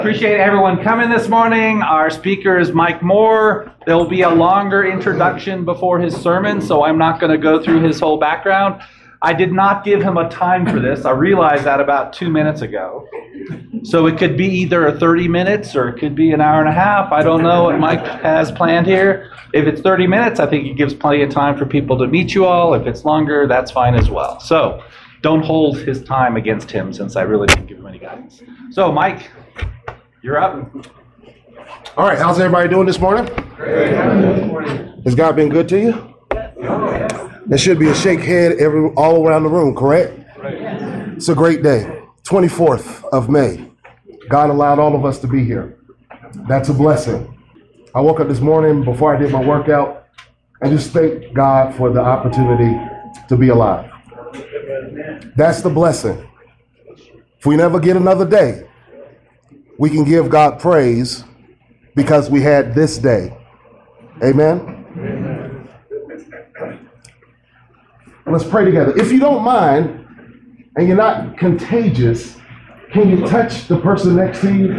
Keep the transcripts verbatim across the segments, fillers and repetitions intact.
Appreciate everyone coming this morning. Our speaker is Mike Moore. There will be a longer introduction before his sermon, so I'm not going to go through his whole background. I did not give him a time for this. I realized that about two minutes ago. So it could be either thirty minutes or it could be an hour and a half. I don't know what Mike has planned here. If it's thirty minutes, I think it gives plenty of time for people to meet you all. If it's longer, that's fine as well. So don't hold his time against him, since I really didn't give him any guidance. So Mike, you're up. All right, how's everybody doing this morning? Great. Has God been good to you? There should be a shake head every all around the room, correct? It's a great day. twenty-fourth of May. God allowed all of us to be here. That's a blessing. I woke up this morning before I did my workout and just thank God for the opportunity to be alive. That's the blessing. If we never get another day, we can give God praise because we had this day. Amen? Amen. Let's pray together. If you don't mind, and you're not contagious, can you touch the person next to you?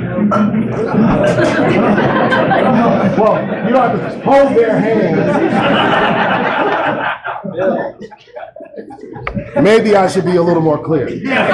Well, you don't have to hold their hand. Maybe I should be a little more clear.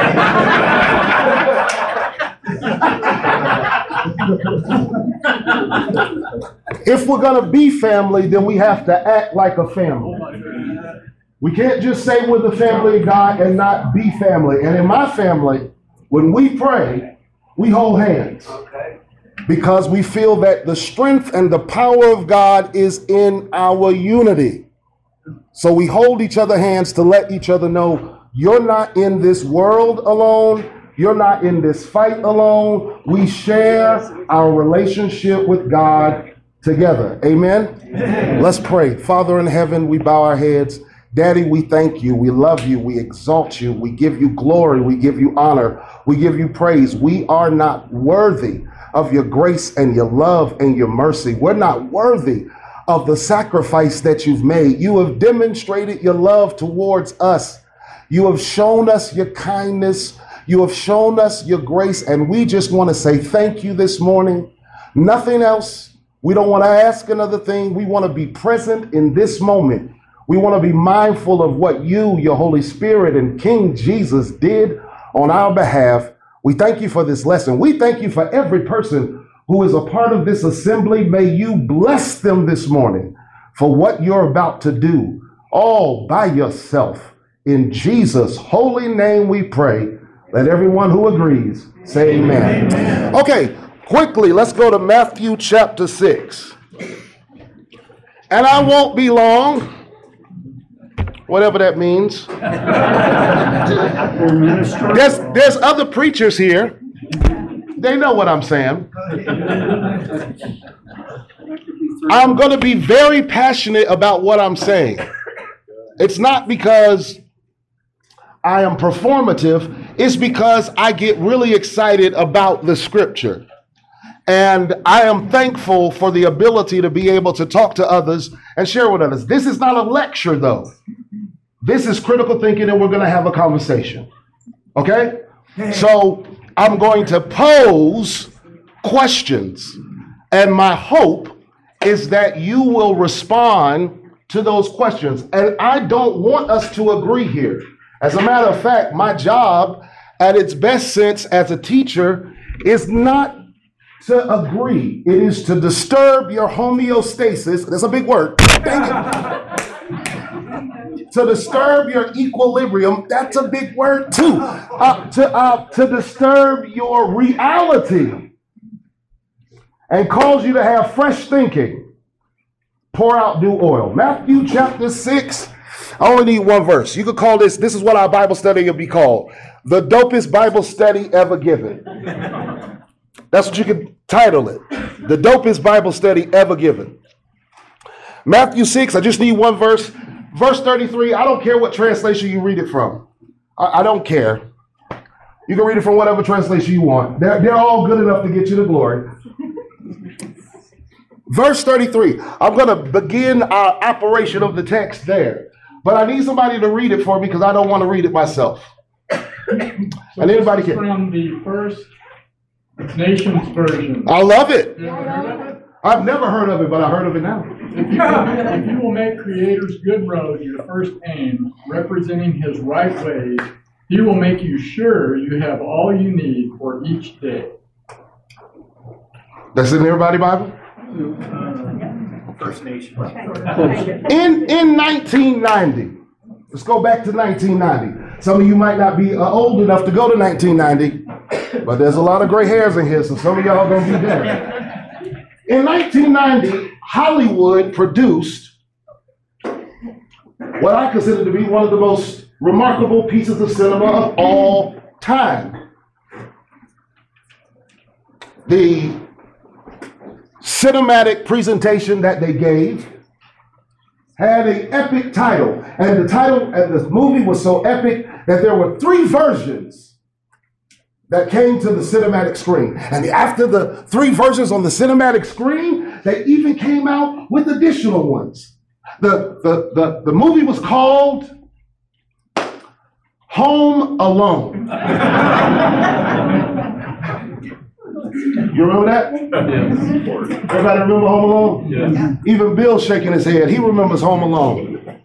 If we're going to be family, then we have to act like a family. We can't just say we're the family of God and not be family. And in my family, when we pray, we hold hands. Because we feel that the strength and the power of God is in our unity. So we hold each other's hands to let each other know you're not in this world alone. You're not in this fight alone. We share our relationship with God together. Amen? Amen. Let's pray. Father in heaven, we bow our heads. Daddy, we thank you. We love you. We exalt you. We give you glory. We give you honor. We give you praise. We are not worthy of your grace and your love and your mercy. We're not worthy of the sacrifice that you've made. You have demonstrated your love towards us. You have shown us your kindness. You have shown us your grace, and we just want to say thank you this morning. Nothing else. We don't want to ask another thing. We want to be present in this moment. We want to be mindful of what you, your Holy Spirit, and King Jesus did on our behalf. We thank you for this lesson. We thank you for every person who is a part of this assembly. May you bless them this morning for what you're about to do all by yourself. In Jesus' holy name we pray. Let everyone who agrees say amen. Amen. Okay, quickly, let's go to Matthew chapter six. And I won't be long, whatever that means. There's, there's other preachers here. They know what I'm saying. I'm going to be very passionate about what I'm saying. It's not because I am performative. It's because I get really excited about the scripture. And I am thankful for the ability to be able to talk to others and share with others. This is not a lecture, though. This is critical thinking, and we're going to have a conversation. Okay? So I'm going to pose questions. And my hope is that you will respond to those questions. And I don't want us to agree here. As a matter of fact, my job at its best sense as a teacher is not to agree. It is to disturb your homeostasis. That's a big word. Dang it. To disturb your equilibrium. That's a big word too. Uh, to, uh, to disturb your reality and cause you to have fresh thinking. Pour out new oil. Matthew chapter six. I only need one verse. You could call this, this is what our Bible study will be called. The dopest Bible study ever given. That's what you could title it. The dopest Bible study ever given. Matthew six, I just need one verse. Verse thirty-three, I don't care what translation you read it from. I, I don't care. You can read it from whatever translation you want. They're, they're all good enough to get you to glory. Verse thirty-three, I'm going to begin our operation of the text there. But I need somebody to read it for me because I don't want to read it myself. So and anybody can. From the first Nation's Version. I love it. You ever heard of it? I've never heard of it, but I heard of it now. If you, if you will make Creator's good road your first aim, representing his right ways, he will make you sure you have all you need for each day. That's in everybody's Bible? First Nation. In, in nineteen ninety, let's go back to nineteen ninety. Some of you might not be uh, old enough to go to nineteen ninety, but there's a lot of gray hairs in here, so some of y'all are going to be there. In nineteen ninety, Hollywood produced what I consider to be one of the most remarkable pieces of cinema of all time. The cinematic presentation that they gave had an epic title, and the title and the movie was so epic that there were three versions that came to the cinematic screen. And after the three versions on the cinematic screen, they even came out with additional ones. The, the, the, the movie was called Home Alone. You remember that? Yes. Everybody remember Home Alone? Yes. Even Bill's shaking his head. He remembers Home Alone.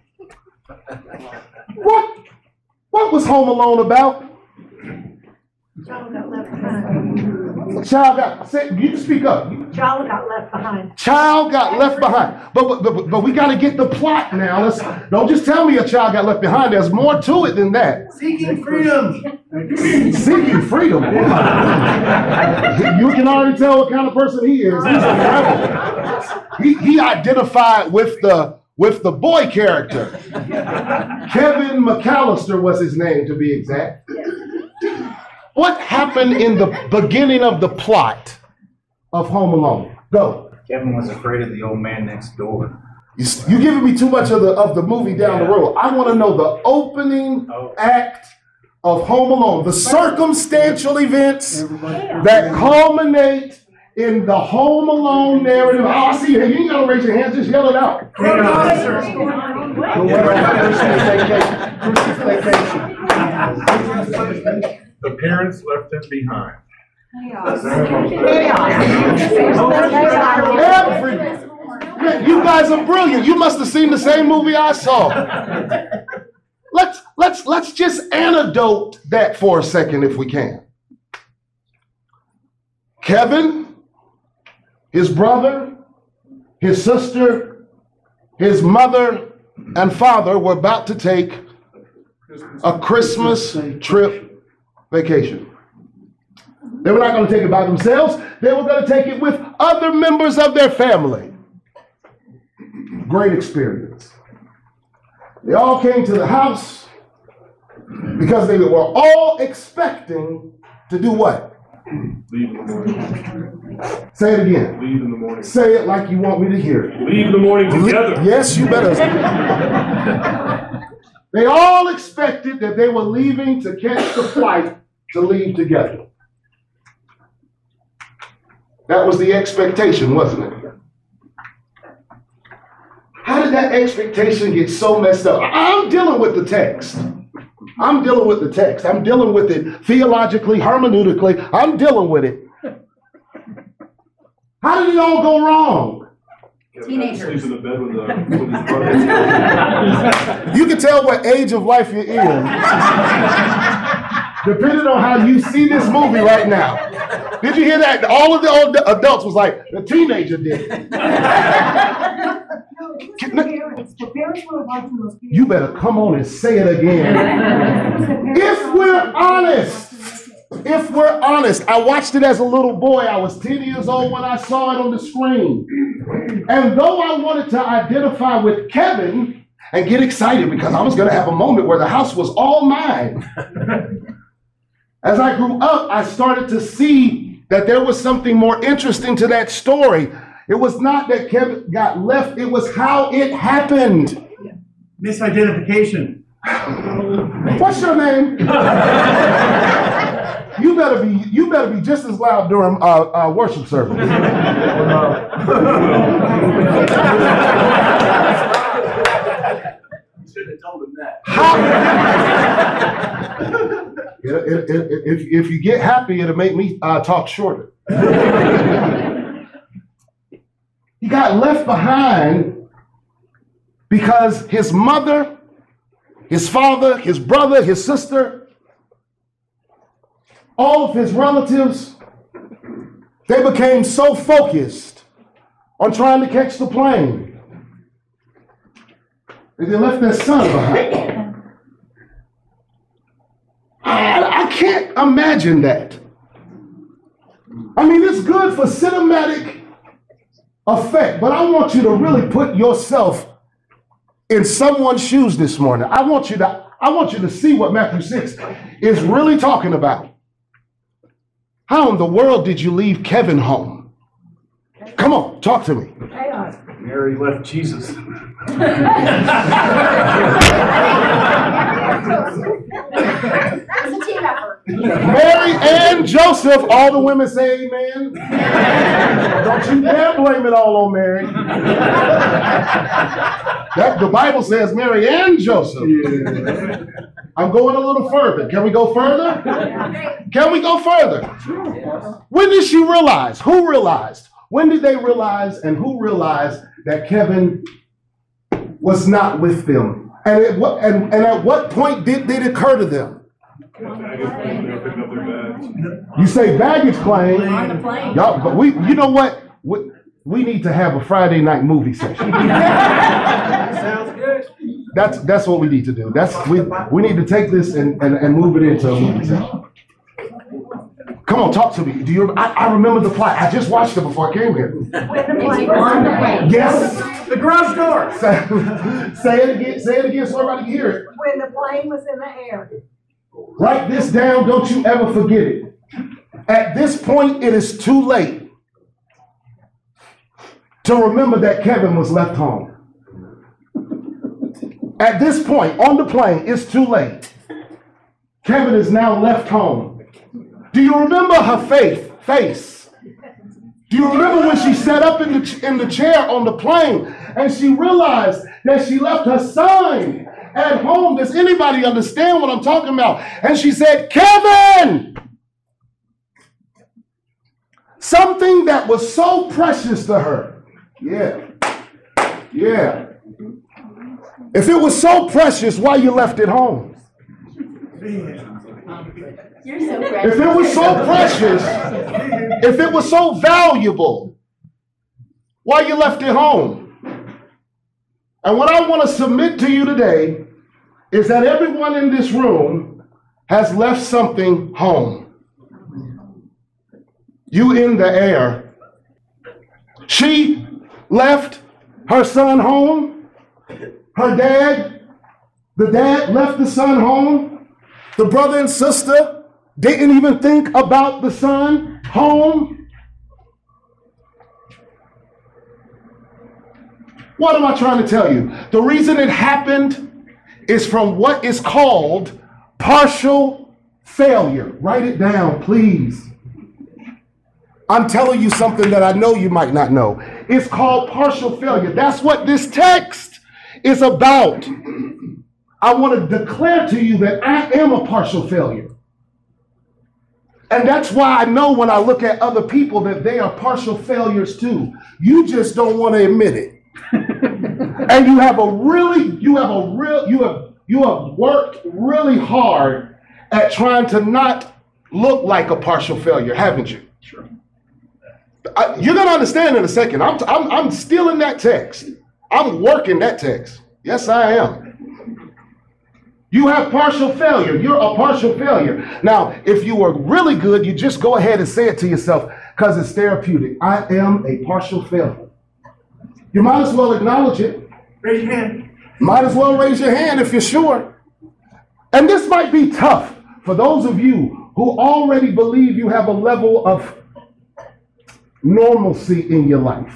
What? What was Home Alone about? Child got left behind. A child got, say, you can speak up. Child got left behind. Child got left behind. But, but, but, but we got to get the plot now. Let's, don't just tell me a child got left behind. There's more to it than that. Seeking freedom. Seeking freedom. You can already tell what kind of person he is. He's a rebel. He, he identified with the, with the boy character. Kevin McAllister was his name, to be exact. What happened in the beginning of the plot of Home Alone? Go. Kevin was afraid of the old man next door. You, you're giving me too much of the of the movie down the road. I want to know the opening Oh. act of Home Alone, the circumstantial events that culminate in the Home Alone narrative. Oh, I see you. You ain't gotta raise your hands. Just yell it out. The parents left him behind. Every, Man, you guys are brilliant. You must have seen the same movie I saw. Let's let's let's just anecdote that for a second if we can. Kevin, his brother, his sister, his mother, and father were about to take a Christmas trip vacation. They were not going to take it by themselves. They were going to take it with other members of their family. Great experience. They all came to the house because they were all expecting to do what? Leave in the morning. Say it again. Leave in the morning. Say it like you want me to hear it. Leave in the morning together. Yes, you better. They all expected that they were leaving to catch the flight to leave together. That was the expectation, wasn't it? How did that expectation get so messed up? I'm dealing with the text. I'm dealing with the text. I'm dealing with it theologically, hermeneutically. I'm dealing with it. How did it all go wrong? Teenagers. Sleep in the bed with, the, with his brother. You can tell what age of life you're in, depending on how you see this movie right now. Did you hear that? All of the old adults was like, the teenager did it. You better come on and say it again. If we're honest, if we're honest, I watched it as a little boy. I was ten years old when I saw it on the screen. And though I wanted to identify with Kevin and get excited because I was going to have a moment where the house was all mine, as I grew up, I started to see that there was something more interesting to that story. It was not that Kevin got left, it was how it happened. Misidentification. What's your name? You better be you better be just as loud during uh, uh, worship service. Should have told him that. How, It, it, it, if, if you get happy, it'll make me uh, talk shorter. He got left behind because his mother, his father, his brother, his sister, all of his relatives, they became so focused on trying to catch the plane that they left their son behind. I, I can't imagine that. I mean, it's good for cinematic effect, but I want you to really put yourself in someone's shoes this morning. I want you to, I want you to see what Matthew six is really talking about. How in the world did you leave Kevin home? Come on, talk to me. Chaos. Mary left Jesus. That's a team effort. Mary and Joseph, all the women say amen. Don't you dare blame it all on Mary. That, the Bible says Mary and Joseph. I'm going a little further. Can we go further? Can we go further? When did she realize? Who realized? When did they realize and who realized that Kevin was not with them? And, it, and, and at what point did, did it occur to them? You say baggage claim. On the plane. Y'all, but we, you know what? We, we need to have a Friday night movie session. Sounds good. That's that's what we need to do. That's we we need to take this and, and, and move it into a movie session. Come on, talk to me. Do you? I, I remember the plot. I just watched it before I came here. When the plane was On the plane. Yes. The garage door. Say, say it again. Say it again so everybody can hear it. when the plane was in the air. Write this down. Don't you ever forget it. At this point, it is too late to remember that Kevin was left home. At this point, on the plane, it's too late. Kevin is now left home. Do you remember her faith, face? Do you remember when she sat up in the, in the chair on the plane and she realized that she left her son at home? Does anybody understand what I'm talking about? And she said, Kevin! Something that was so precious to her. Yeah. Yeah. If it was so precious, why you left it home? You're so precious. If it was so precious, if it was so valuable, why you left it home? And what I want to submit to you today is that everyone in this room has left something home. You in the air. She left her son home. Her dad, the dad left the son home. The brother and sister didn't even think about the son home. What am I trying to tell you? The reason it happened is from what is called partial failure. Write it down, please. I'm telling you something that I know you might not know. It's called partial failure. That's what this text is about. I want to declare to you that I am a partial failure. And that's why I know when I look at other people that they are partial failures too. You just don't want to admit it. And you have a really, you have a real, you have, you have worked really hard at trying to not look like a partial failure, haven't you? Sure. I, you're going to understand in a second. I'm, I'm, I'm still in that text. I'm working that text. Yes, I am. You have partial failure. You're a partial failure. Now, if you were really good, you just go ahead and say it to yourself because it's therapeutic. I am a partial failure. You might as well acknowledge it. Raise your hand. Might as well raise your hand if you're sure. And this might be tough for those of you who already believe you have a level of normalcy in your life.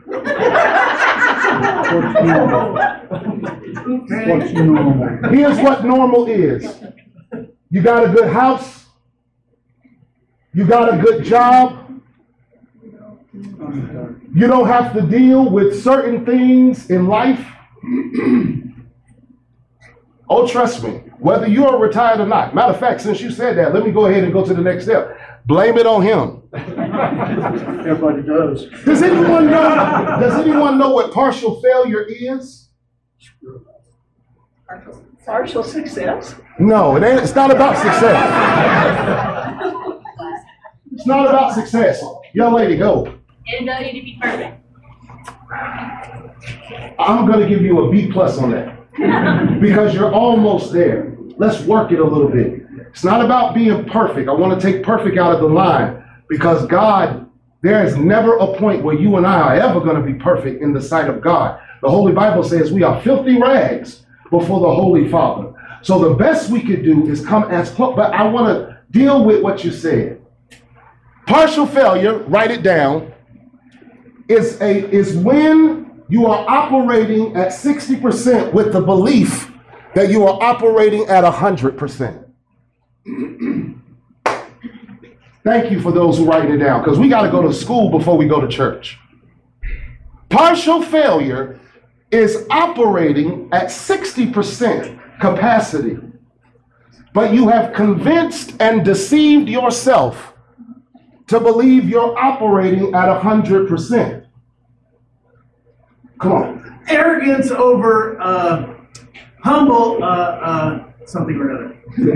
What's normal? What's normal? Here's what normal is. You got a good house. You got a good job. You don't have to deal with certain things in life. Oh, trust me, whether you are retired or not. Matter of fact, since you said that, let me go ahead and go to the next step. Blame it on him. Everybody does. Does anyone know, does anyone know what partial failure is? Partial success. No, it ain't, it's not about success. It's not about success. Young lady, go. Inability to be perfect. I'm going to give you a B plus on that because you're almost there. Let's work it a little bit. It's not about being perfect. I want to take perfect out of the line because God, there is never a point where you and I are ever going to be perfect in the sight of God. The Holy Bible says we are filthy rags before the Holy Father. So the best we could do is come as close, but I want to deal with what you said. Partial failure, write it down, is a is when you are operating at sixty percent with the belief that you are operating at one hundred percent. Thank you for those who write it down, because we got to go to school before we go to church. Partial failure is operating at sixty percent capacity, but you have convinced and deceived yourself to believe you're operating at one hundred percent. Come on. Arrogance over uh, humble uh, uh, something or another.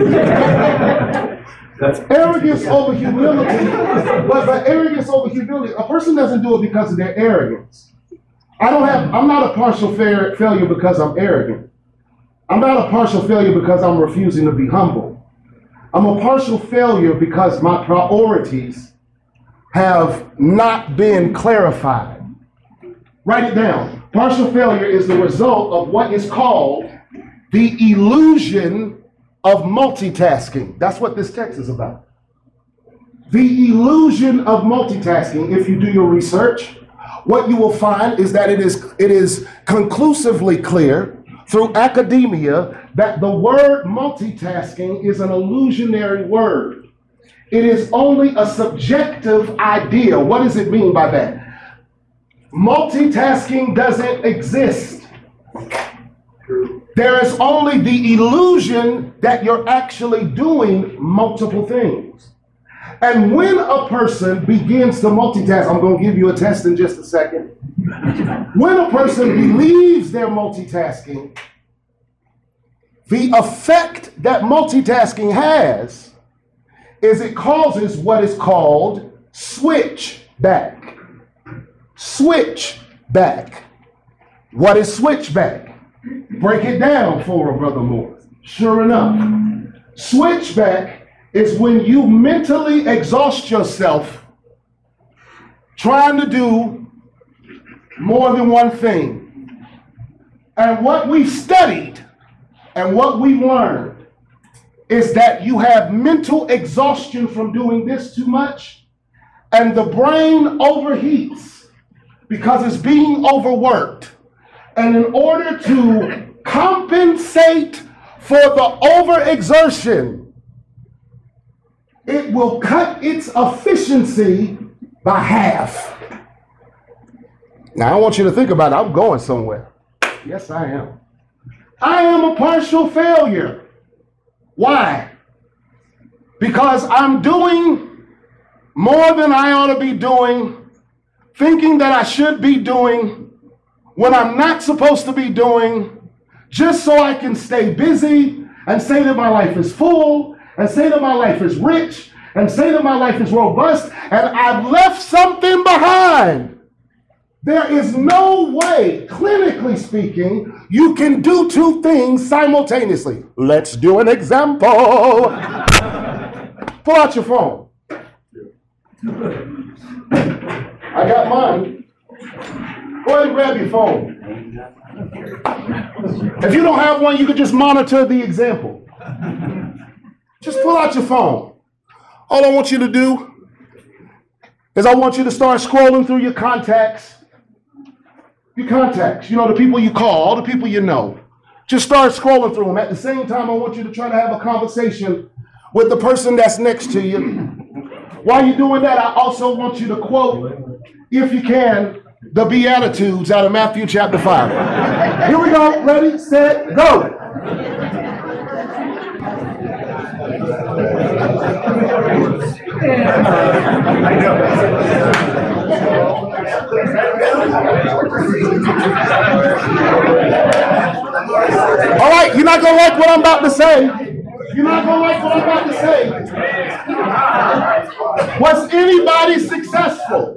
That's arrogance over humility, but, but arrogance over humility, a person doesn't do it because of their arrogance. I don't have, I'm not a partial fa- failure because I'm arrogant. I'm not a partial failure because I'm refusing to be humble. I'm a partial failure because my priorities have not been clarified. Write it down. Partial failure is the result of what is called the illusion of multitasking. That's what this text is about. The illusion of multitasking. If you do your research, what you will find is that it is, it is conclusively clear through academia that the word multitasking is an illusionary word. It is only a subjective idea. What does it mean by that? Multitasking doesn't exist. There is only the illusion that you're actually doing multiple things. And when a person begins to multitask, I'm going to give you a test in just a second. When a person believes they're multitasking, the effect that multitasking has is it causes what is called switchback. Switchback. What is switchback? Break it down for a Brother Moore. Sure enough, switchback is when you mentally exhaust yourself trying to do more than one thing. And what we've studied and what we've learned is that you have mental exhaustion from doing this too much, and the brain overheats because it's being overworked. And in order to compensate for the overexertion, it will cut its efficiency by half. Now, I want you to think about it. I'm going somewhere. Yes, I am. I am a partial failure. Why? Because I'm doing more than I ought to be doing, thinking that I should be doing when I'm not supposed to be doing, just so I can stay busy and say that my life is full, and say that my life is rich, and say that my life is robust, and I've left something behind. There is no way, clinically speaking, you can do two things simultaneously. Let's do an example. Pull out your phone. I got mine. Go ahead and grab your phone. If you don't have one, you can just monitor the example. Just pull out your phone. All I want you to do is I want you to start scrolling through your contacts. Your contacts, you know, the people you call, all the people you know. Just start scrolling through them. At the same time, I want you to try to have a conversation with the person that's next to you. While you're doing that, I also want you to quote, if you can, the Beatitudes out of Matthew chapter five. Here we go. Ready, set, go. All right, you're not going to like what I'm about to say. You're not going to like what I'm about to say. Was anybody successful?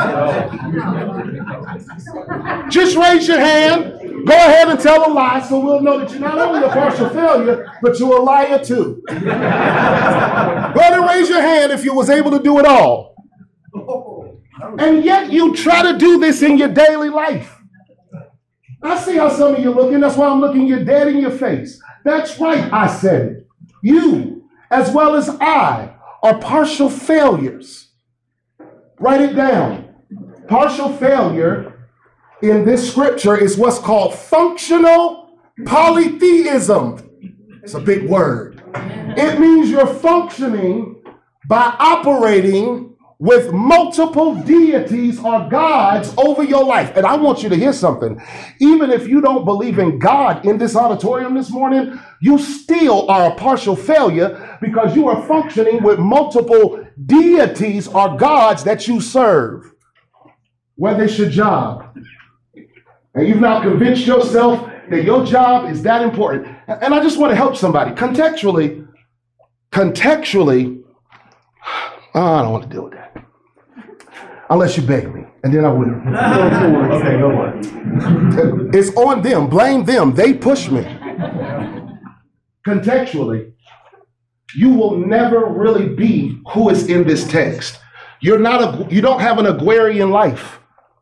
Just raise your hand. Go ahead and tell a lie so we'll know that you're not only a partial failure, but you're a liar too. Go ahead and raise your hand if you was able to do it all. And yet you try to do this in your daily life. I see how some of you are looking. That's why I'm looking you dead in your face. That's right, I said it. You, as well as I, are partial failures. Write it down. Partial failure in this scripture is what's called functional polytheism. It's a big word. It means you're functioning by operating with multiple deities or gods over your life. And I want you to hear something. Even if you don't believe in God in this auditorium this morning, you still are a partial failure because you are functioning with multiple deities or gods that you serve. Whether it's your job, and you've now convinced yourself that your job is that important. And I just want to help somebody. Contextually, contextually, oh, I don't want to deal with that. Unless you beg me, and then I will. Okay, go on. It's on them. Blame them. They push me. Contextually, you will never really be who is in this text. You're not a, you don't have an agrarian life.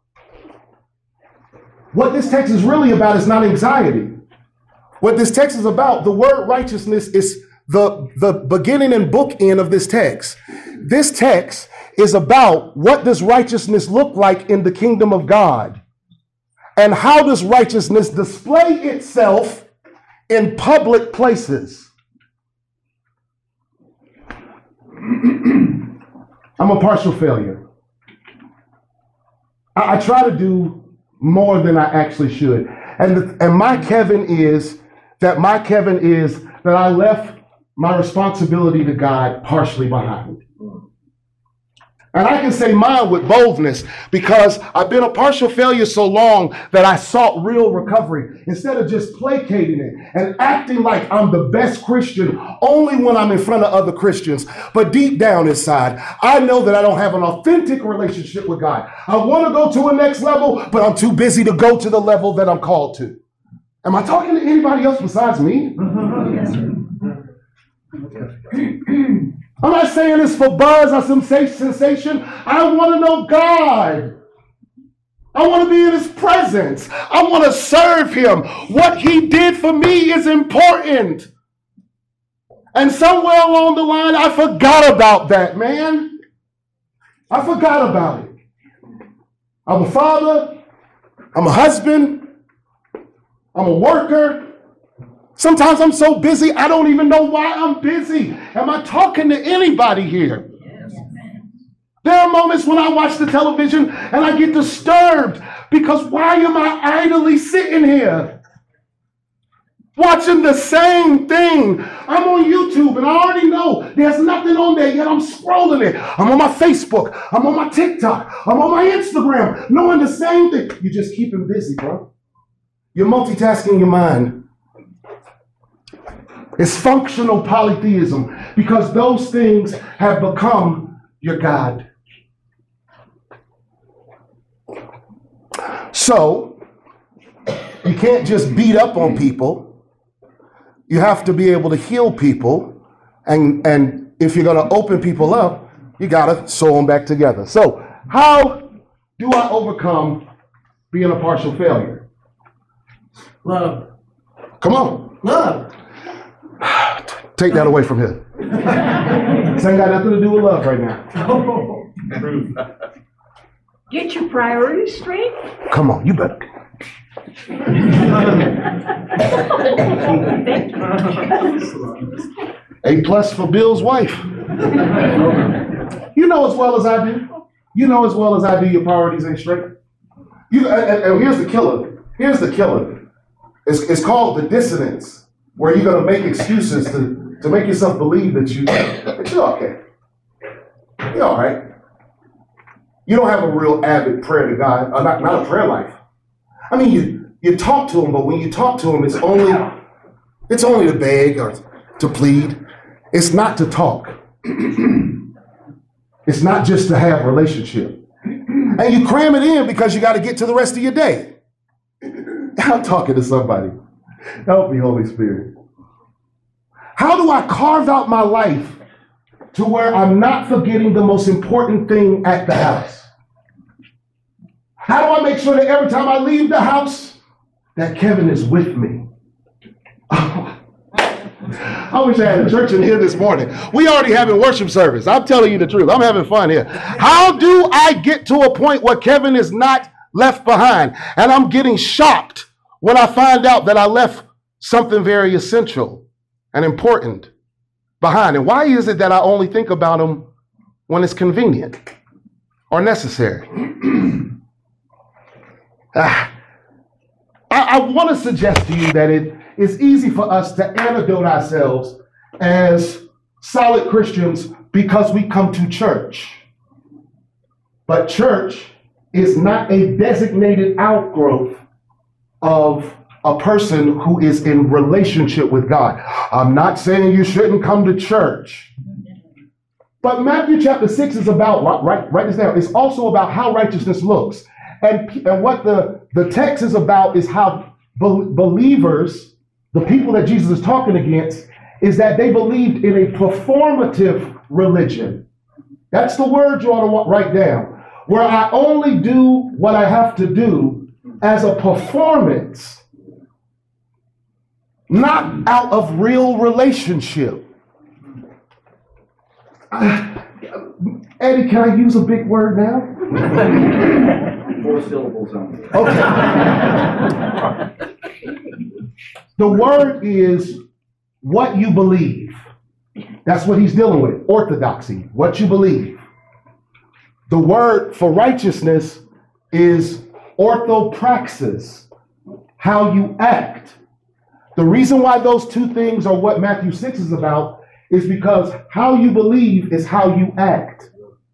What this text is really about is not anxiety. What this text is about, the word righteousness is the, the beginning and bookend of this text. This text is about what does righteousness look like in the kingdom of God? And how does righteousness display itself in public places? I'm a partial failure. I, I try to do more than I actually should. And, the, and my Kevin is that my Kevin is that I left my responsibility to God partially behind. And I can say mine with boldness because I've been a partial failure so long that I sought real recovery instead of just placating it and acting like I'm the best Christian only when I'm in front of other Christians. But deep down inside, I know that I don't have an authentic relationship with God. I want to go to a next level, but I'm too busy to go to the level that I'm called to. Am I talking to anybody else besides me? I'm not saying this for buzz or some sensation. I want to know God. I want to be in his presence. I want to serve him. What he did for me is important. And somewhere along the line, I forgot about that, man. I forgot about it. I'm a father. I'm a husband. I'm a worker. Sometimes I'm so busy, I don't even know why I'm busy. Am I talking to anybody here? Yes. There are moments when I watch the television and I get disturbed because why am I idly sitting here watching the same thing? I'm on YouTube and I already know there's nothing on there yet. I'm scrolling it. I'm on my Facebook. I'm on my TikTok. I'm on my Instagram, knowing the same thing. You just keep him busy, bro. You're multitasking your mind. It's functional polytheism because those things have become your God. So, you can't just beat up on people. You have to be able to heal people. And, and if you're going to open people up, you got to sew them back together. So, how do I overcome being a partial failure? Love. Come on. Love. Take that away from here. This ain't got nothing to do with love right now. Get your priorities straight. Come on, you better. A plus for Bill's wife. You know as well as I do. You know as well as I do your priorities ain't straight. You and, and here's the killer. Here's the killer. It's, it's called the dissonance, where you're going to make excuses to to make yourself believe that, you, that you're okay. You're all right. You don't have a real avid prayer to God, or not, not a prayer life. I mean, you, you talk to him, but when you talk to him, it's only, it's only to beg or to plead. It's not to talk. It's not just to have a relationship. And you cram it in because you got to get to the rest of your day. I'm talking to somebody. Help me, Holy Spirit. How do I carve out my life to where I'm not forgetting the most important thing at the house? How do I make sure that every time I leave the house, that Kevin is with me? I wish I had a church in here this morning. We already having worship service. I'm telling you the truth. I'm having fun here. How do I get to a point where Kevin is not left behind? And I'm getting shocked when I find out that I left something very essential and important behind. And why is it that I only think about him when it's convenient or necessary? ah, I, I want to suggest to you that it is easy for us to antidote ourselves as solid Christians because we come to church. But church is not a designated outgrowth of a person who is in relationship with God. I'm not saying you shouldn't come to church. But Matthew chapter six is about, write, write this down, it's also about how righteousness looks. And, and what the, the text is about is how be- believers, the people that Jesus is talking against, is that they believed in a performative religion. That's the word you ought to write down. Where I only do what I have to do as a performance, not out of real relationship. Uh, Eddie, can I use a big word now? Four syllables only. Okay. The word is what you believe. That's what he's dealing with. Orthodoxy, what you believe. The word for righteousness is orthopraxis, how you act. The reason why those two things are what Matthew six is about is because how you believe is how you act.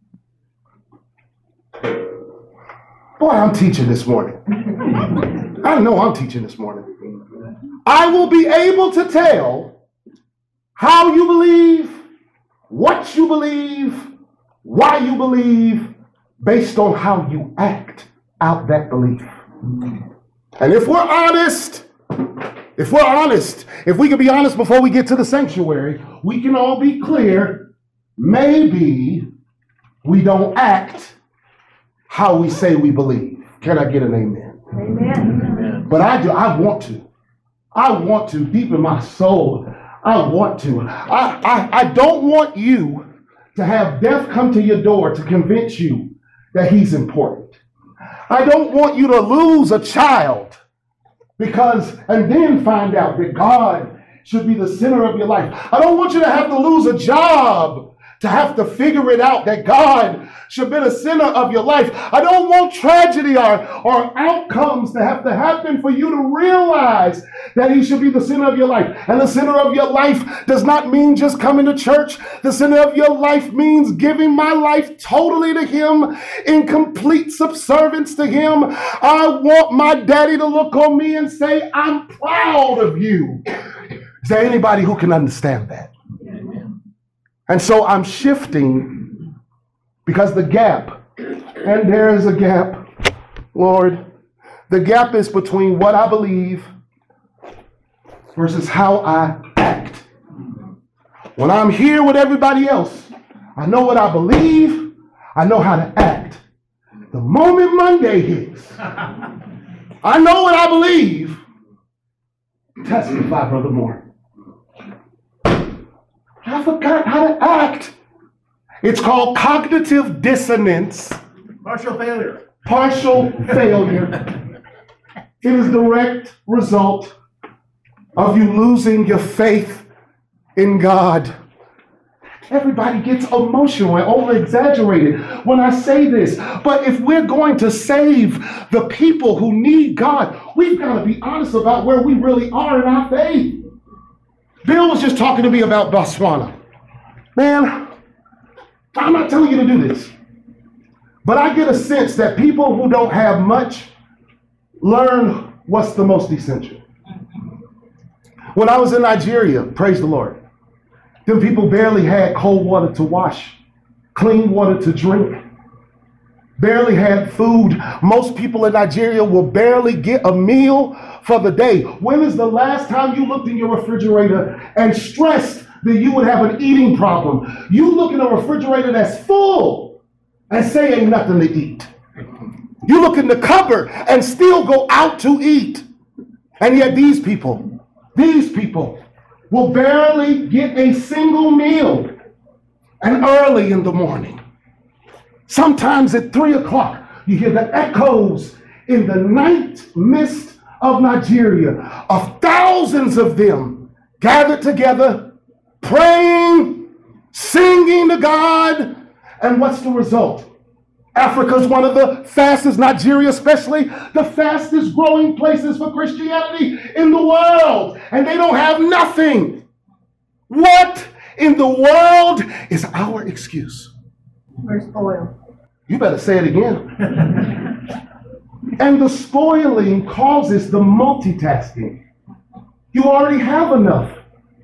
Boy, I'm teaching this morning. I know I'm teaching this morning. I will be able to tell how you believe, what you believe, why you believe, based on how you act out that belief. And if we're honest, if we're honest, if we can be honest before we get to the sanctuary, we can all be clear, maybe we don't act how we say we believe. Can I get an amen? Amen. But I do, I want to. I want to, deep in my soul, I want to. I, I, I don't want you to have death come to your door to convince you that he's important. I don't want you to lose a child because, and then find out that God should be the center of your life. I don't want you to have to lose a job to have to figure it out that God should be the center of your life. I don't want tragedy or, or outcomes to have to happen for you to realize that he should be the center of your life. And the center of your life does not mean just coming to church. The center of your life means giving my life totally to him, in complete subservience to him. I want my daddy to look on me and say, I'm proud of you. Is there anybody who can understand that? And so I'm shifting because the gap, and there is a gap, Lord, the gap is between what I believe versus how I act. When I'm here with everybody else, I know what I believe, I know how to act. The moment Monday hits, I know what I believe. Testify, Brother Moore. I forgot how to act. It's called cognitive dissonance. Partial failure. Partial failure. It is direct result of you losing your faith in God. Everybody gets emotional and over-exaggerated when I say this. But if we're going to save the people who need God, we've got to be honest about where we really are in our faith. Bill was just talking to me about Botswana. Man, I'm not telling you to do this, but I get a sense that people who don't have much learn what's the most essential. When I was in Nigeria, praise the Lord, them people barely had cold water to wash, clean water to drink, barely had food. Most people in Nigeria will barely get a meal for the day. When is the last time you looked in your refrigerator and stressed that you would have an eating problem? You look in a refrigerator that's full and say ain't nothing to eat. You look in the cupboard and still go out to eat. And yet these people, these people will barely get a single meal. And early in the morning, sometimes at three o'clock, you hear the echoes in the night mist of Nigeria of thousands of them gathered together, praying, singing to God. And what's the result? Africa is one of the fastest, Nigeria especially, the fastest growing places for Christianity in the world. And they don't have nothing. What in the world is our excuse? We're spoiled. You better say it again. And the spoiling causes the multitasking. You already have enough.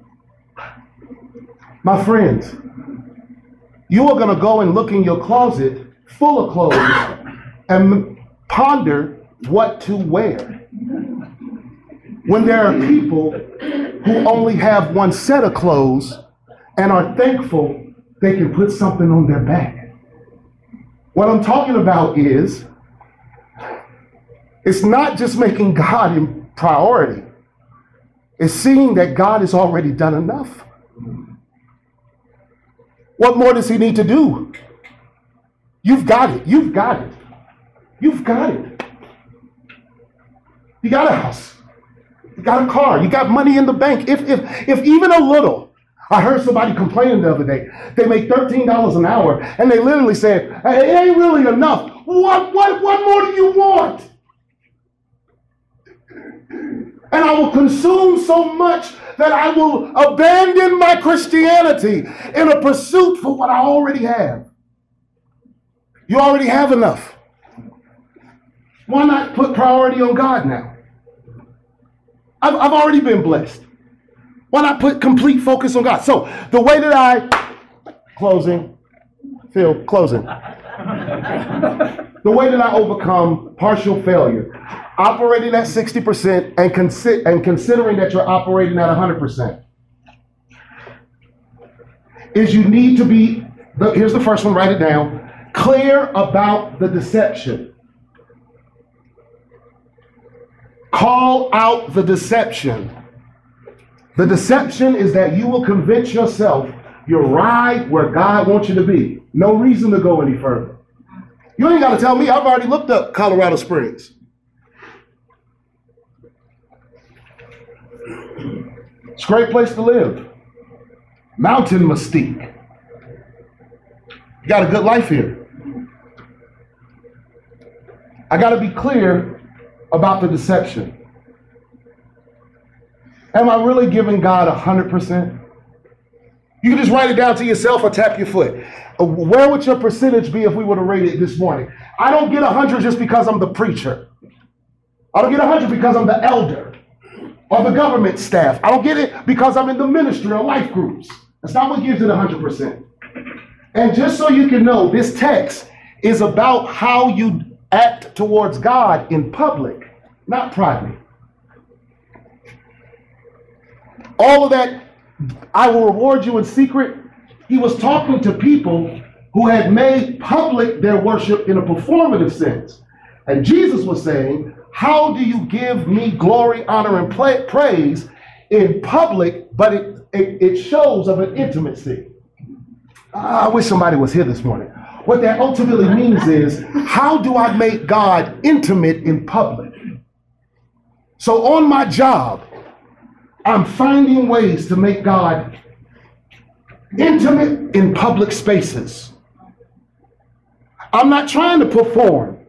My friends, you are going to go and look in your closet full of clothes and ponder what to wear. When there are people who only have one set of clothes and are thankful they can put something on their back. What I'm talking about is, it's not just making God a priority. It's seeing that God has already done enough. What more does he need to do? You've got it. You've got it. You've got it. You got a house. You got a car. You got money in the bank. If, if, if even a little. I heard somebody complaining the other day. They make thirteen dollars an hour, and they literally said, hey, it ain't really enough. What, what, what more do you want? And I will consume so much that I will abandon my Christianity in a pursuit for what I already have. You already have enough. Why not put priority on God now? I've, I've already been blessed. Why not put complete focus on God? So the way that I, closing, Phil, closing. The way that I overcome partial failure, operating at sixty percent and, consi- and considering that you're operating at one hundred percent, is you need to be, the, here's the first one, write it down, clear about the deception. Call out the deception. The deception is that you will convince yourself you're right where God wants you to be. No reason to go any further. You ain't got to tell me. I've already looked up Colorado Springs. It's a great place to live. Mountain mystique. You got a good life here. I got to be clear about the deception. Am I really giving God one hundred percent? You can just write it down to yourself or tap your foot. Where would your percentage be if we were to rate it this morning? I don't get one hundred just because I'm the preacher. I don't get one hundred because I'm the elder or the government staff. I don't get it because I'm in the ministry or life groups. That's not what gives it one hundred percent. And just so you can know, this text is about how you act towards God in public, not private. All of that, I will reward you in secret. He was talking to people who had made public their worship in a performative sense. And Jesus was saying, how do you give me glory, honor, and play, praise in public, but it, it, it shows of an intimacy? I wish somebody was here this morning. What that ultimately means is, how do I make God intimate in public? So on my job, I'm finding ways to make God intimate in public spaces. I'm not trying to perform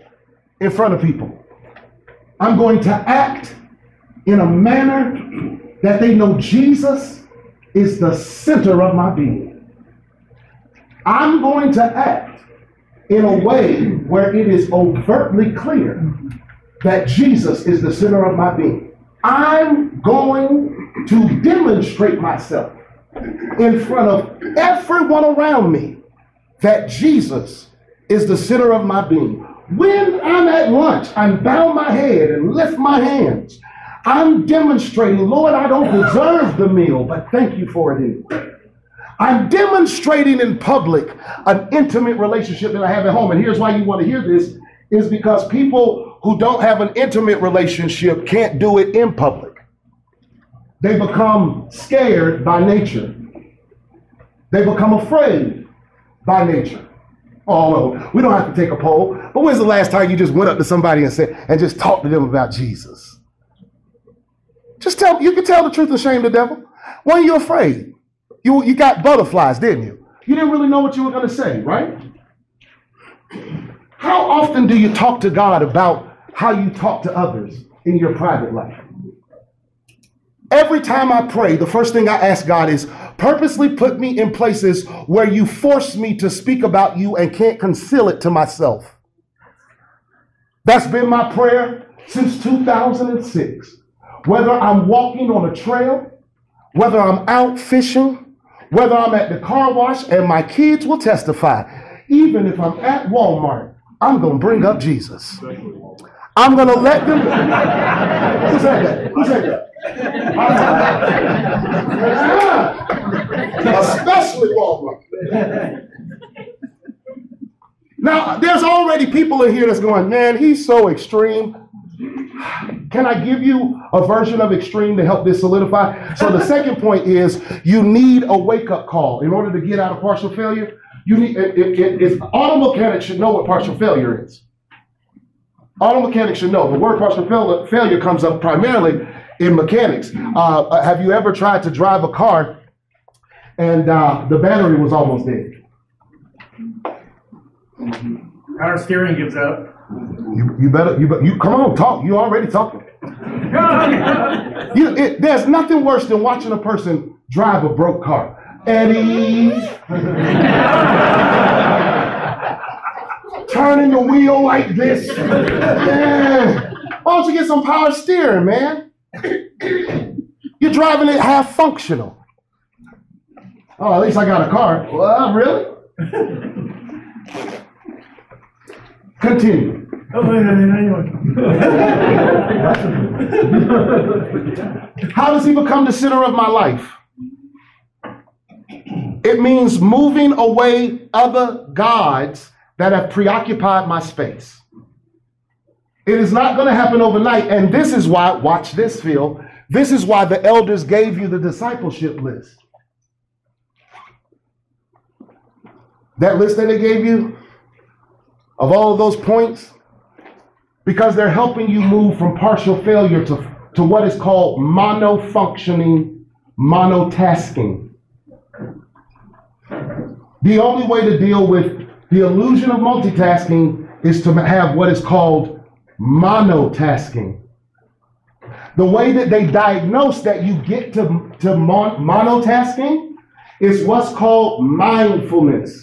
in front of people. I'm going to act in a manner that they know Jesus is the center of my being. I'm going to act in a way where it is overtly clear that Jesus is the center of my being. I'm going to demonstrate myself in front of everyone around me that Jesus is the center of my being. When I'm at lunch, I bow my head and lift my hands. I'm demonstrating, Lord, I don't deserve the meal, but thank you for it anyway. I'm demonstrating in public an intimate relationship that I have at home. And here's why you want to hear this, is because people who don't have an intimate relationship can't do it in public. They become scared by nature. They become afraid by nature. Oh, we don't have to take a poll, but when's the last time you just went up to somebody and said, and just talked to them about Jesus? Just tell, you can tell the truth and shame the devil. Weren't you afraid? You, you got butterflies, didn't you? You didn't really know what you were going to say, right? How often do you talk to God about how you talk to others in your private life? Every time I pray, the first thing I ask God is, purposely put me in places where you force me to speak about you and can't conceal it to myself. That's been my prayer since two thousand six. Whether I'm walking on a trail, whether I'm out fishing, whether I'm at the car wash, and my kids will testify, even if I'm at Walmart, I'm going to bring up Jesus. I'm going to let them. Who said that? Who said that? Especially Walmart. Now, there's already people in here that's going, man, he's so extreme. Can I give you a version of extreme to help this solidify? So the second point is you need a wake-up call in order to get out of partial failure. You need it, it, it, it's, auto mechanics should know what partial failure is. Auto mechanics should know. The word partial fail, failure comes up primarily in mechanics. Uh, have you ever tried to drive a car and uh, the battery was almost dead? Our steering gives up. You, you better, you, you come on, talk. You already talking. you, it, there's nothing worse than watching a person drive a broke car. Eddie, turning the wheel like this. Yeah. Why don't you get some power steering, man? You're driving it half functional. Oh, at least I got a car. Well, really? Continue. How does he become the center of my life? It means moving away other gods that have preoccupied my space. It is not going to happen overnight. And this is why, watch this, Phil. This is why the elders gave you the discipleship list. That list that they gave you of all of those points, because they're helping you move from partial failure to, to what is called mono-functioning, monotasking. The only way to deal with the illusion of multitasking is to have what is called monotasking. The way that they diagnose that you get to, to mon- monotasking is what's called mindfulness.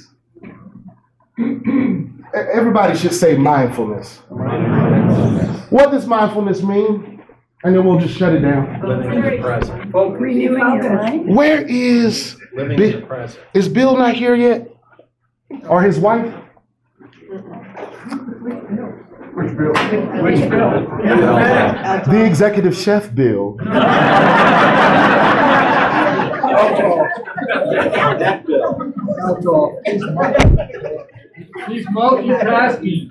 Everybody should say mindfulness. mindfulness. What does mindfulness mean? And then we'll just shut it down. Living in the present. Renewing your mind. Where is Living Bi- in the present. is Bill not here yet? Or his wife? Which Bill? Which bill? The executive chef Bill. He's multitasking.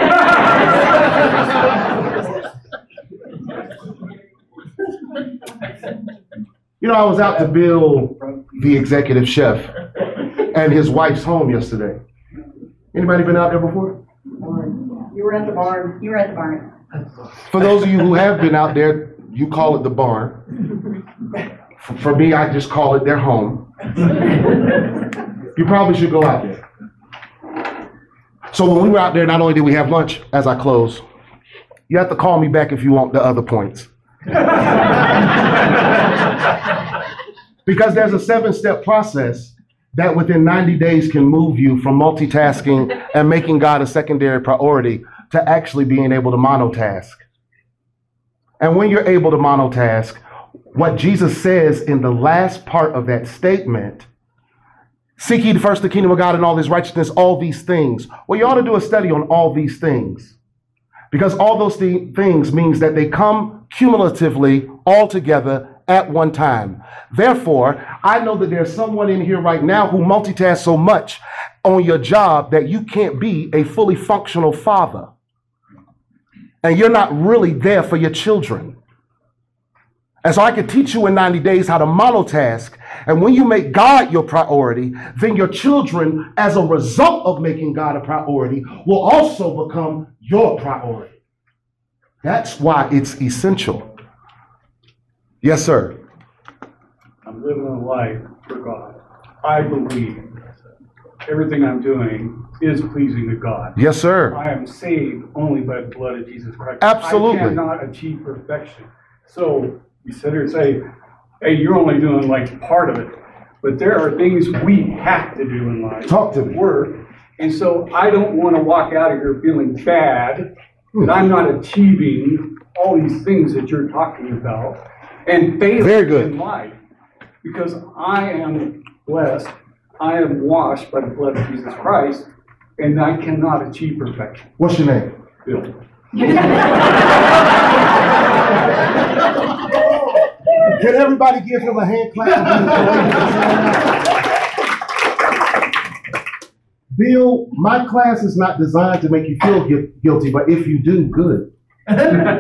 You know, I was out to Bill, the executive chef, and his wife's home yesterday. Anybody been out there before? You were at the barn. You were at the barn. For those of you who have been out there, you call it the barn. For, for me, I just call it their home. You probably should go out there. So when we were out there, not only did we have lunch as I close, you have to call me back if you want the other points. Because there's a seven-step process that within ninety days can move you from multitasking and making God a secondary priority to actually being able to monotask. And when you're able to monotask, what Jesus says in the last part of that statement, seek ye first the kingdom of God and all his righteousness, all these things. Well, you ought to do a study on all these things, because all those th- things means that they come cumulatively all together at one time. Therefore, I know that there's someone in here right now who multitasks so much on your job that you can't be a fully functional father. And you're not really there for your children. And so I could teach you in ninety days how to monotask. And when you make God your priority, then your children, as a result of making God a priority, will also become your priority. That's why it's essential. Yes, sir. I'm living a life for God. I believe everything I'm doing is pleasing to God. Yes, sir. I am saved only by the blood of Jesus Christ. Absolutely. I cannot achieve perfection. So you sit here and say, hey, you're only doing like part of it. But there are things we have to do in life. Talk to me. Work. And so I don't want to walk out of here feeling bad that I'm not achieving all these things that you're talking about and failing Very good. in life. Because I am blessed. I am washed by the blood of Jesus Christ, and I cannot achieve perfection. What's your name? Bill. Can everybody give him a hand clap? Bill, my class is not designed to make you feel gu- guilty, but if you do, good. and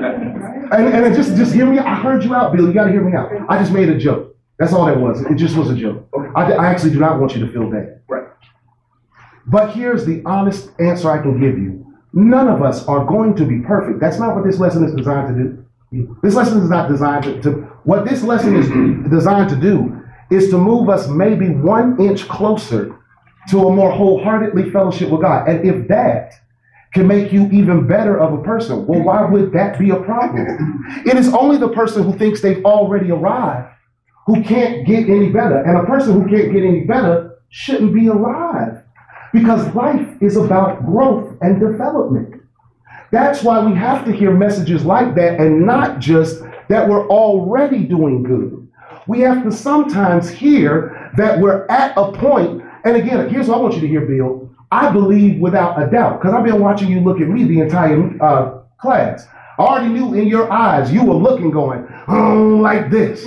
and just, just hear me out. I heard you out, Bill. You got to hear me out. I just made a joke. That's all that was. It just was a joke. I, I actually do not want you to feel bad. Right. But here's the honest answer I can give you. None of us are going to be perfect. That's not what this lesson is designed to do. This lesson is not designed to, to what this lesson is designed to do is to move us maybe one inch closer to a more wholeheartedly fellowship with God. And if that can make you even better of a person, well, why would that be a problem? It is only the person who thinks they've already arrived who can't get any better. And a person who can't get any better shouldn't be alive, because life is about growth and development. That's why we have to hear messages like that, and not just that we're already doing good. We have to sometimes hear that we're at a point, and again, here's what I want you to hear, Bill. I believe without a doubt, because I've been watching you look at me the entire uh, class. I already knew in your eyes you were looking going, oh, like this.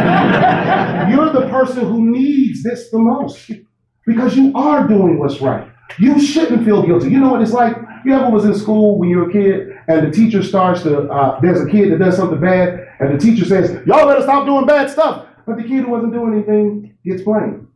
You're the person who needs this the most, because you are doing what's right. You shouldn't feel guilty. You know what it's like? You ever was in school when you were a kid and the teacher starts to, uh, there's a kid that does something bad and the teacher says, y'all better stop doing bad stuff. But the kid who wasn't doing anything gets blamed.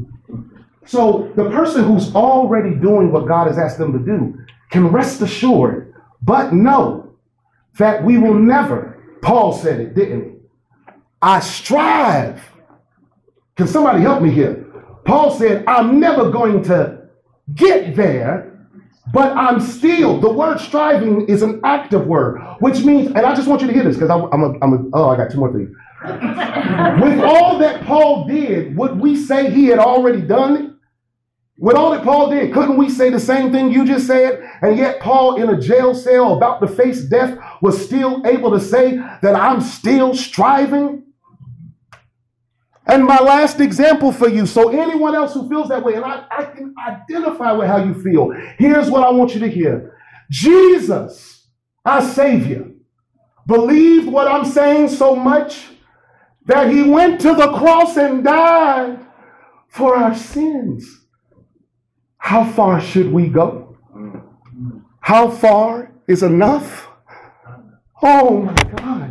So the person who's already doing what God has asked them to do can rest assured, but know that we will never, Paul said it, didn't he? I strive. Can somebody help me here? Paul said, I'm never going to get there, but I'm still, the word striving is an active word, which means, and I just want you to hear this, because I'm a, I'm a, oh, I got two more things. With all that Paul did, would we say he had already done it? With all that Paul did, couldn't we say the same thing you just said? And yet Paul, in a jail cell about to face death, was still able to say that I'm still striving? And my last example for you, so anyone else who feels that way, and I, I can identify with how you feel, here's what I want you to hear. Jesus, our Savior, believed what I'm saying so much that he went to the cross and died for our sins. How far should we go? How far is enough? Oh my God.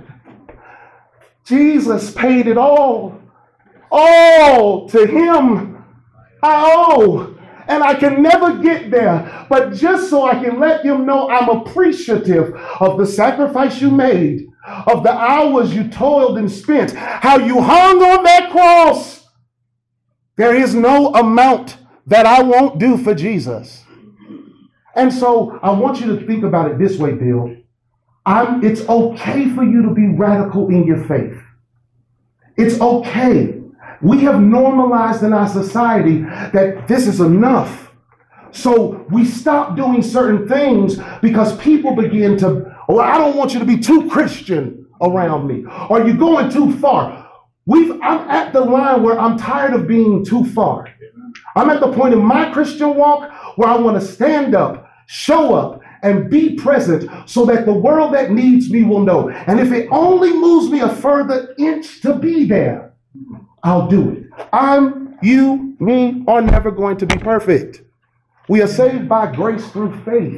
Jesus paid it all. All to him I owe. And I can never get there. But just so I can let him know I'm appreciative of the sacrifice you made, of the hours you toiled and spent, how you hung on that cross. There is no amount that I won't do for Jesus. And so I want you to think about it this way, Bill. I'm, it's okay for you to be radical in your faith. It's okay. We have normalized in our society that this is enough. So we stop doing certain things because people begin to, oh, I don't want you to be too Christian around me. Or you're going too far. We've, I'm at the line where I'm tired of being too far. I'm at the point in my Christian walk where I want to stand up, show up, and be present so that the world that needs me will know. And if it only moves me a further inch to be there, I'll do it. I'm, you, me are never going to be perfect. We are saved by grace through faith.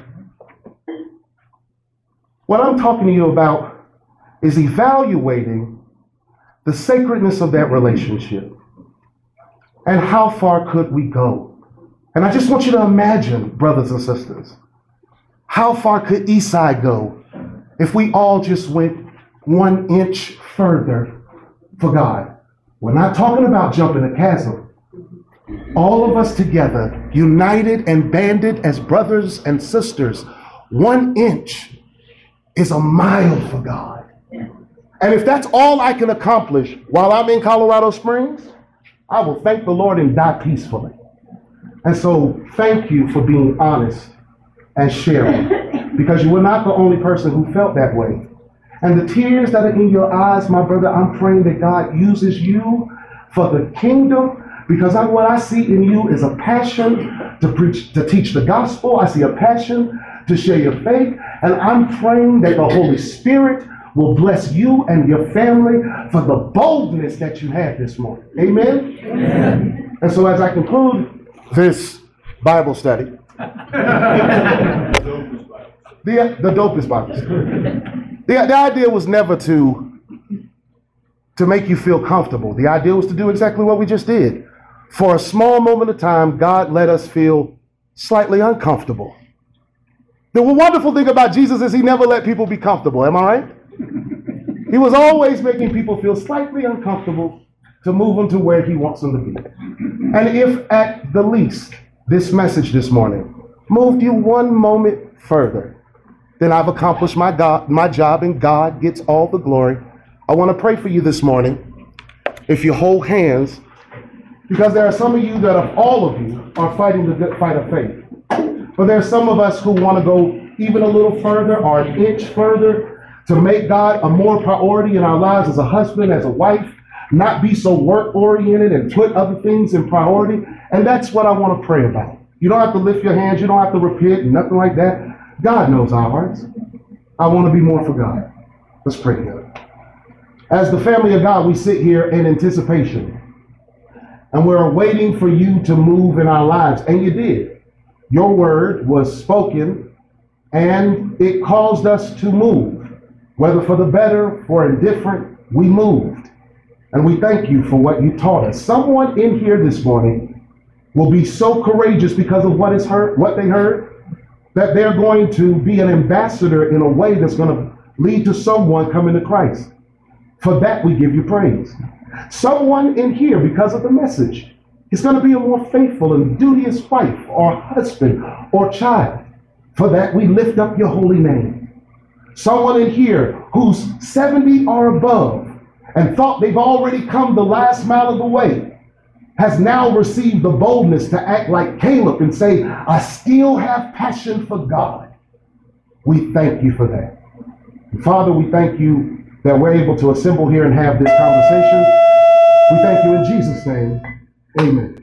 What I'm talking to you about is evaluating the sacredness of that relationship and how far could we go. And I just want you to imagine, brothers and sisters, how far could Eastside go if we all just went one inch further for God? We're not talking about jumping a chasm. All of us together, united and banded as brothers and sisters, one inch is a mile for God. And if that's all I can accomplish while I'm in Colorado Springs, I will thank the Lord and die peacefully. And so thank you for being honest and sharing, because you were not the only person who felt that way. And the tears that are in your eyes, my brother, I'm praying that God uses you for the kingdom, because I, what I see in you is a passion to preach, to teach the gospel. I see a passion to share your faith. And I'm praying that the Holy Spirit will bless you and your family for the boldness that you had this morning. Amen? Amen. And so as I conclude this Bible study, the, the dopest Bible study. The, the idea was never to, to make you feel comfortable. The idea was to do exactly what we just did. For a small moment of time, God let us feel slightly uncomfortable. The wonderful thing about Jesus is he never let people be comfortable. Am I right? He was always making people feel slightly uncomfortable to move them to where he wants them to be. And if at the least this message this morning moved you one moment further, then I've accomplished my, God, my job and God gets all the glory. I want to pray for you this morning. If you hold hands, because there are some of you that are, all of you are fighting the good fight of faith. But there are some of us who want to go even a little further or an inch further to make God a more priority in our lives as a husband, as a wife, not be so work-oriented and put other things in priority. And that's what I want to pray about. You don't have to lift your hands. You don't have to repent and nothing like that. God knows our hearts. I want to be more for God. Let's pray together. As the family of God, we sit here in anticipation. And we're waiting for you to move in our lives. And you did. Your word was spoken, and it caused us to move. Whether for the better, for indifferent, we moved. And we thank you for what you taught us. Someone in here this morning will be so courageous because of what is heard, what they heard, that they're going to be an ambassador in a way that's going to lead to someone coming to Christ. For that, we give you praise. Someone in here, because of the message, is going to be a more faithful and duteous wife or husband or child. For that, we lift up your holy name. Someone in here who's seventy or above and thought they've already come the last mile of the way has now received the boldness to act like Caleb and say, I still have passion for God. We thank you for that. And Father, we thank you that we're able to assemble here and have this conversation. We thank you in Jesus' name. Amen.